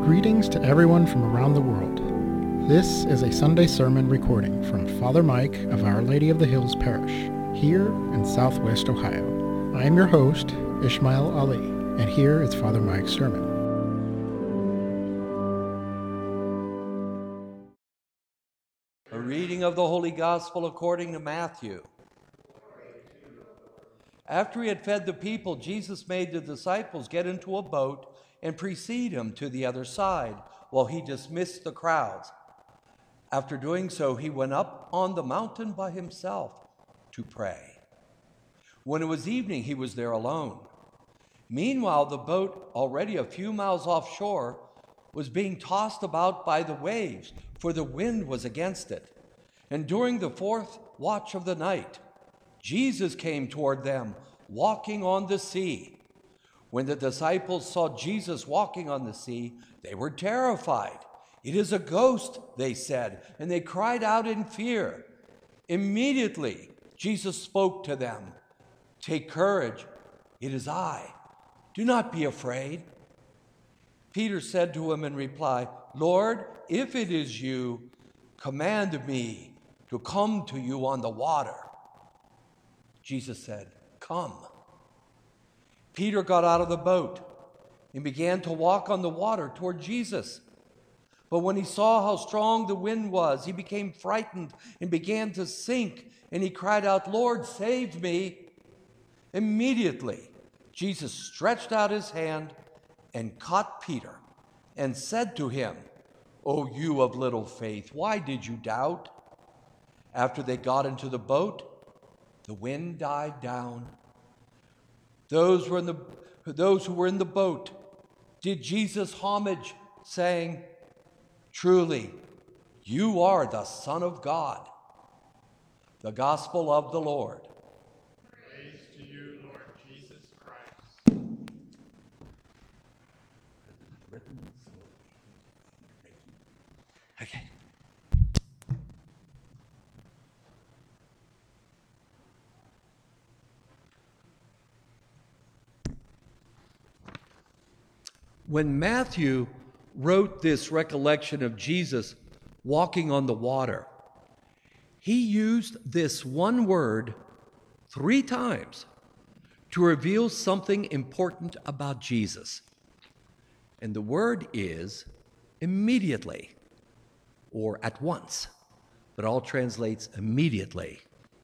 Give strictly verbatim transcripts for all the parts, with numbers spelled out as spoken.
Greetings to everyone from around the world. This is a Sunday sermon recording from Father Mike of Our Lady of the Hills Parish, here in Southwest Ohio. I am your host, Ishmael Ali, and here is Father Mike's sermon. A reading of the Holy Gospel according to Matthew. After he had fed the people, Jesus made the disciples get into a boat and precede him to the other side while he dismissed the crowds. After doing so, he went up on the mountain by himself to pray. When it was evening, he was there alone. Meanwhile, the boat, already a few miles offshore, was being tossed about by the waves, for the wind was against it. And during the fourth watch of the night, Jesus came toward them, walking on the sea. When the disciples saw Jesus walking on the sea, they were terrified. "It is a ghost," they said, and they cried out in fear. Immediately, Jesus spoke to them. "Take courage, it is I. Do not be afraid." Peter said to him in reply, "Lord, if it is you, command me to come to you on the water." Jesus said, "Come." Peter got out of the boat and began to walk on the water toward Jesus. But when he saw how strong the wind was, he became frightened and began to sink, and he cried out, "Lord, save me." Immediately, Jesus stretched out his hand and caught Peter and said to him, "O you of little faith, why did you doubt?" After they got into the boat, the wind died down. Those were in the those who were in the boat did Jesus homage, saying, "Truly, you are the Son of God." The Gospel of the Lord. Praise to you, Lord Jesus Christ. Okay. When Matthew wrote this recollection of Jesus walking on the water, he used this one word three times to reveal something important about Jesus. And the word is immediately, or at once, but all translates immediately.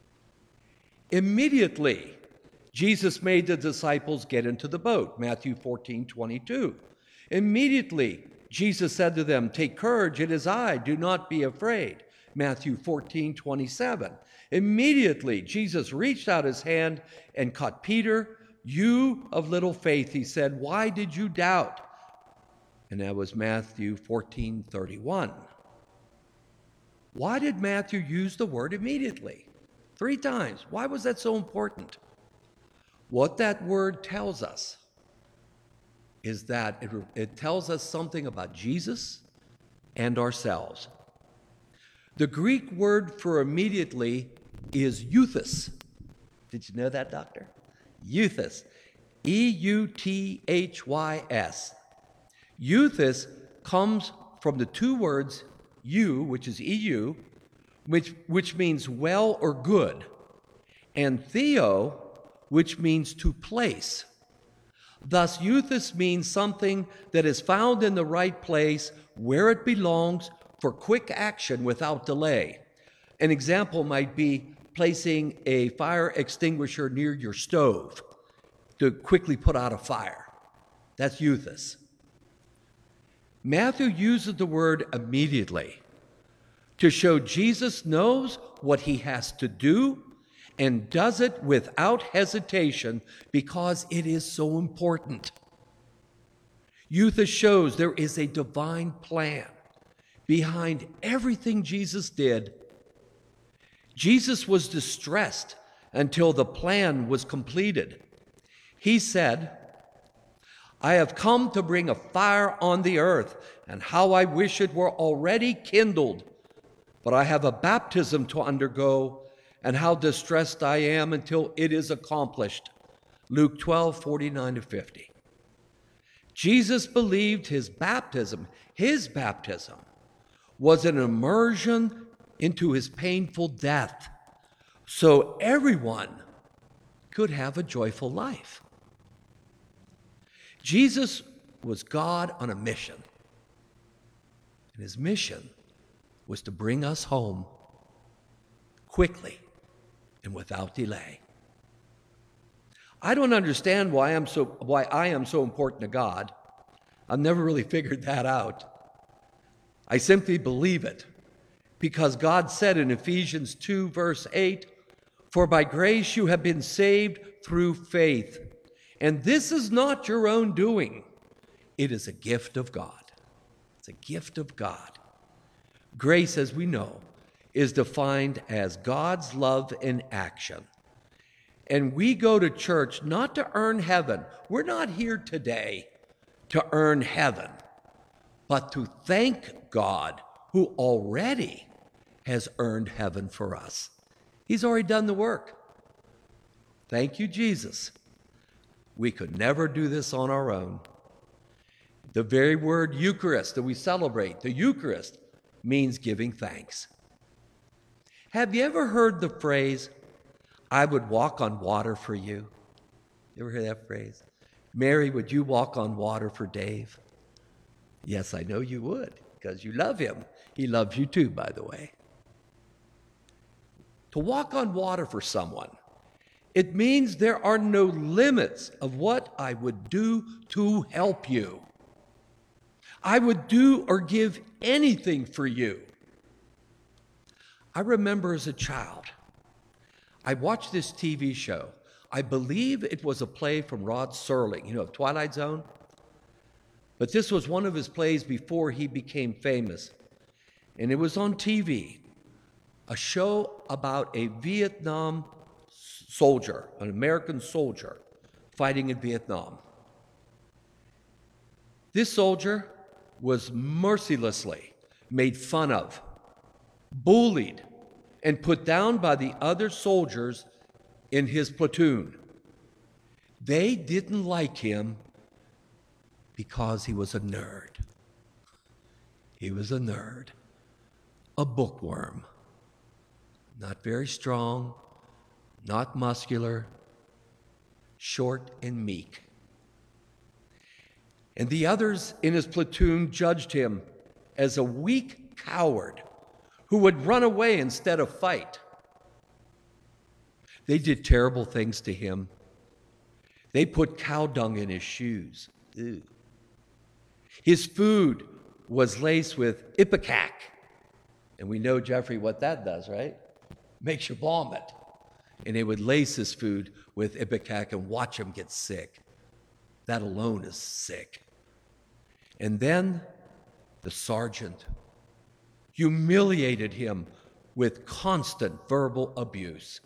Immediately, Jesus made the disciples get into the boat, Matthew fourteen twenty-two. Immediately, Jesus said to them, "Take courage, it is I, do not be afraid," Matthew fourteen twenty-seven. Immediately, Jesus reached out his hand and caught Peter. "You of little faith," he said, "why did you doubt?" And that was Matthew fourteen thirty-one. Why did Matthew use the word immediately? Three times. Why was that so important? What that word tells us is that it, it tells us something about Jesus and ourselves. The Greek word for immediately is euthys. Did you know that, doctor? Euthys. E U T H Y S. Euthys comes from the two words eu, which is E U, which, which means well or good, and theo, which means to place. Thus, euthys means something that is found in the right place where it belongs for quick action without delay. An example might be placing a fire extinguisher near your stove to quickly put out a fire. That's euthys. Matthew uses the word immediately to show Jesus knows what he has to do and does it without hesitation because it is so important. Euthys shows there is a divine plan behind everything Jesus did. Jesus was distressed until the plan was completed. He said, "I have come to bring a fire on the earth, and how I wish it were already kindled. But I have a baptism to undergo, and how distressed I am until it is accomplished." Luke twelve, forty-nine to fifty. Jesus believed his baptism, his baptism, was an immersion into his painful death, so everyone could have a joyful life. Jesus was God on a mission, and his mission was to bring us home quickly and without delay. I don't understand why I'm so why I am so important to God. I've never really figured that out. I simply believe it because God said in Ephesians two, verse eight, "For by grace you have been saved through faith, and this is not your own doing. It is a gift of God." It's a gift of God. Grace, as we know, is defined as God's love in action. And we go to church not to earn heaven. We're not here today to earn heaven, but to thank God who already has earned heaven for us. He's already done the work. Thank you, Jesus. We could never do this on our own. The very word Eucharist that we celebrate, the Eucharist, means giving thanks. Have you ever heard the phrase, "I would walk on water for you"? You ever hear that phrase? "Mary, would you walk on water for Dave?" Yes, I know you would, because you love him. He loves you too, by the way. To walk on water for someone, it means there are no limits of what I would do to help you. I would do or give anything for you. I remember as a child, I watched this T V show. I believe it was a play from Rod Serling, you know, Twilight Zone. But this was one of his plays before he became famous. And it was on T V, a show about a Vietnam soldier, an American soldier, fighting in Vietnam. This soldier was mercilessly made fun of, bullied, and put down by the other soldiers in his platoon. They didn't like him because he was a nerd. He was a nerd, a bookworm, not very strong, not muscular, short and meek. And the others in his platoon judged him as a weak coward who would run away instead of fight. They did terrible things to him. They put cow dung in his shoes. Ew. His food was laced with ipecac. And we know, Jeffrey, what that does, right? Makes you vomit. And they would lace his food with ipecac and watch him get sick. That alone is sick. And then the sergeant humiliated him with constant verbal abuse.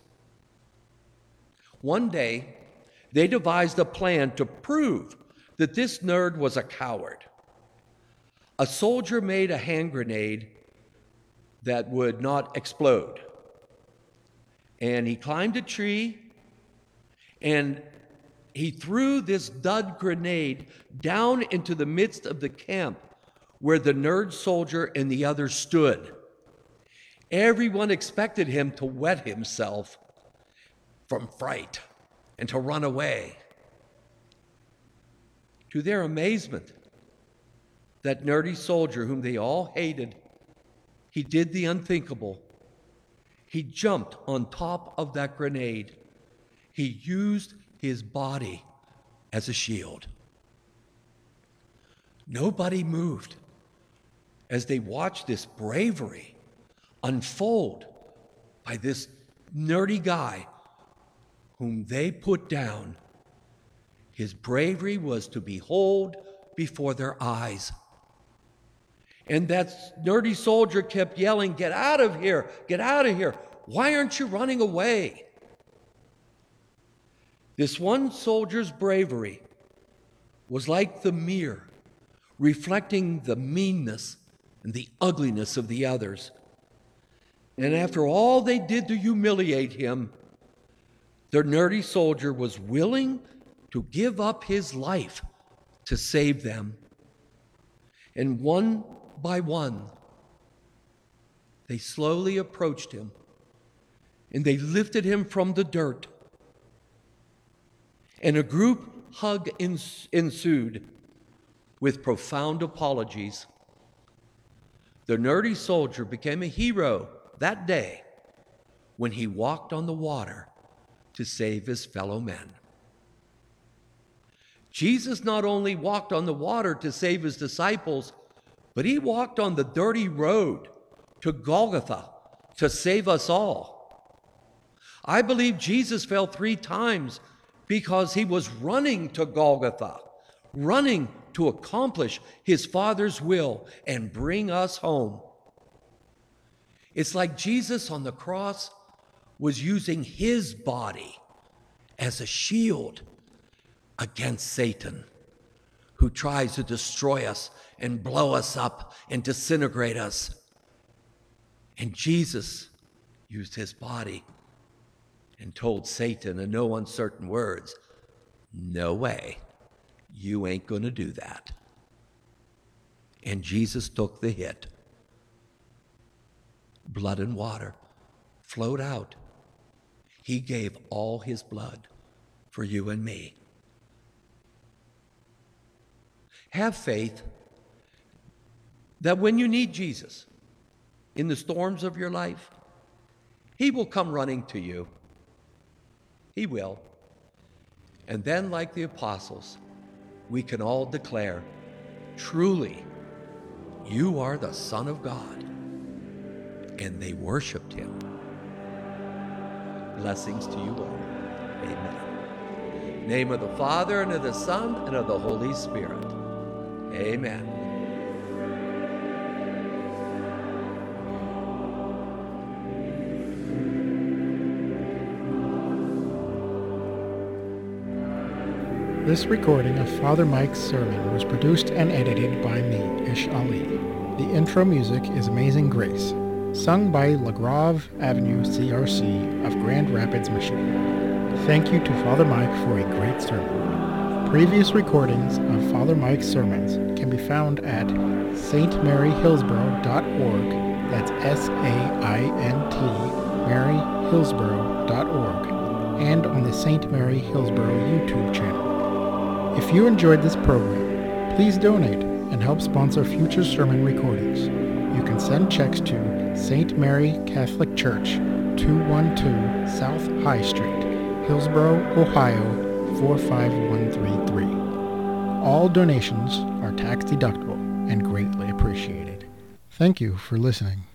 One day, they devised a plan to prove that this nerd was a coward. A soldier made a hand grenade that would not explode. And he climbed a tree, and he threw this dud grenade down into the midst of the camp where the nerd soldier and the others stood. Everyone expected him to wet himself from fright and to run away. To their amazement, that nerdy soldier whom they all hated, he did the unthinkable. He jumped on top of that grenade. He used his body as a shield. Nobody moved as they watched this bravery unfold by this nerdy guy whom they put down. His bravery was to behold before their eyes. And that nerdy soldier kept yelling, "Get out of here, get out of here. Why aren't you running away?" This one soldier's bravery was like the mirror, reflecting the meanness and the ugliness of the others. And after all they did to humiliate him, the nerdy soldier was willing to give up his life to save them. And one by one, they slowly approached him, and they lifted him from the dirt. And a group hug ensued with profound apologies. The nerdy soldier became a hero that day when he walked on the water to save his fellow men. Jesus not only walked on the water to save his disciples, but he walked on the dirty road to Golgotha to save us all. I believe Jesus fell three times because he was running to Golgotha, running to accomplish his Father's will and bring us home. It's like Jesus on the cross was using his body as a shield against Satan, who tries to destroy us and blow us up and disintegrate us. And Jesus used his body and told Satan in no uncertain words, "No way, you ain't gonna do that." And Jesus took the hit. Blood and water flowed out. He gave all his blood for you and me. Have faith that when you need Jesus in the storms of your life, he will come running to you. He will. And then, like the apostles, we can all declare, "Truly, you are the Son of God." And they worshiped him. Blessings to you all. Amen. In the name of the Father, and of the Son, and of the Holy Spirit. Amen. This recording of Father Mike's sermon was produced and edited by me, Ish Ali. The intro music is Amazing Grace, sung by LaGrave Avenue C R C of Grand Rapids, Michigan. Thank you to Father Mike for a great sermon. Previous recordings of Father Mike's sermons can be found at s t mary hillsborough dot org. That's S A I N T, mary hillsborough dot org, and on the Saint Mary Hillsborough YouTube channel. If you enjoyed this program, please donate and help sponsor future sermon recordings. You can send checks to Saint Mary Catholic Church, two one two South High Street, Hillsborough, Ohio, four five one three three. All donations are tax deductible and greatly appreciated. Thank you for listening.